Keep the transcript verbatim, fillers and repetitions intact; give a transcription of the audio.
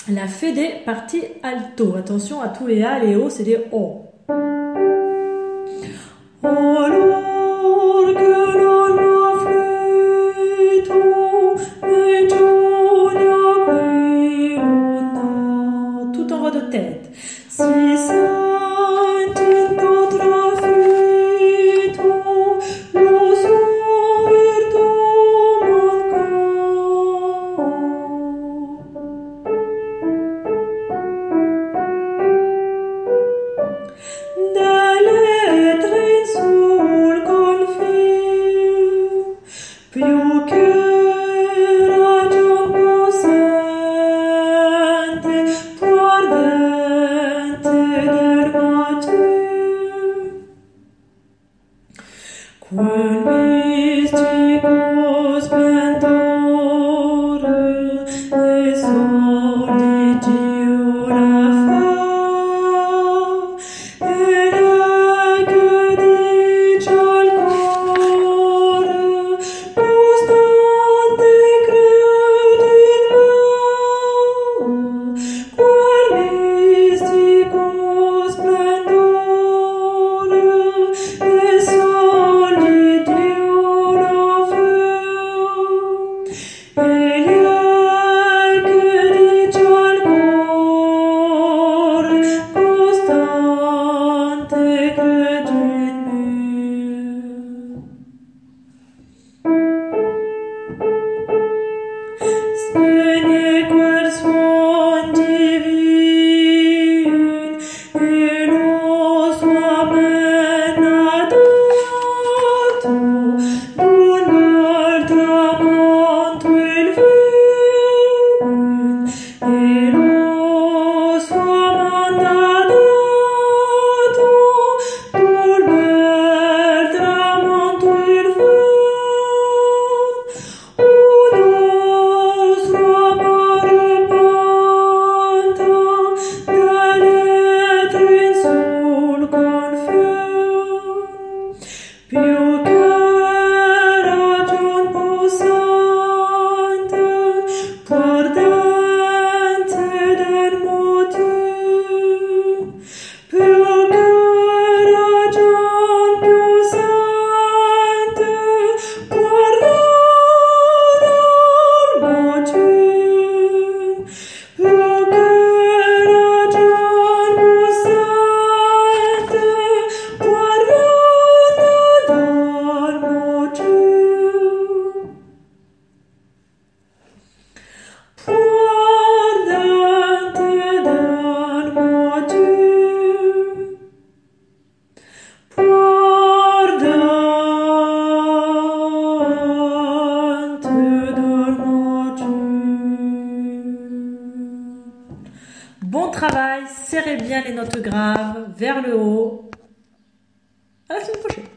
La fede partie alto. Attention à tous les A, les O, c'est des O. Alors que l'on afflûte, tout en voix de tête. Si senti notre afflûte, lo spirito più che ragion possente, più ardente del mattino, quel mistico splendore e sol di Dio la fa, e lei che dice al cuore, costante credi in me, quel mistico splendore e sol di Dio la fa, e lei che dice al cuore, costante credi in me. Spegne quel suon divin e lo sua mena dato d'un bel tramonto il vin e lo sua mena dato d'un bel tramonto il vin. Più che ragion possente, più ardente del motivo, più che ragion possente, più ardente del motivo, più che ragion possente, più ardente del motivo, più ardente del motivo, più ardente del motivo. Bon travail, serrez bien les notes graves vers le haut. À la semaine prochaine.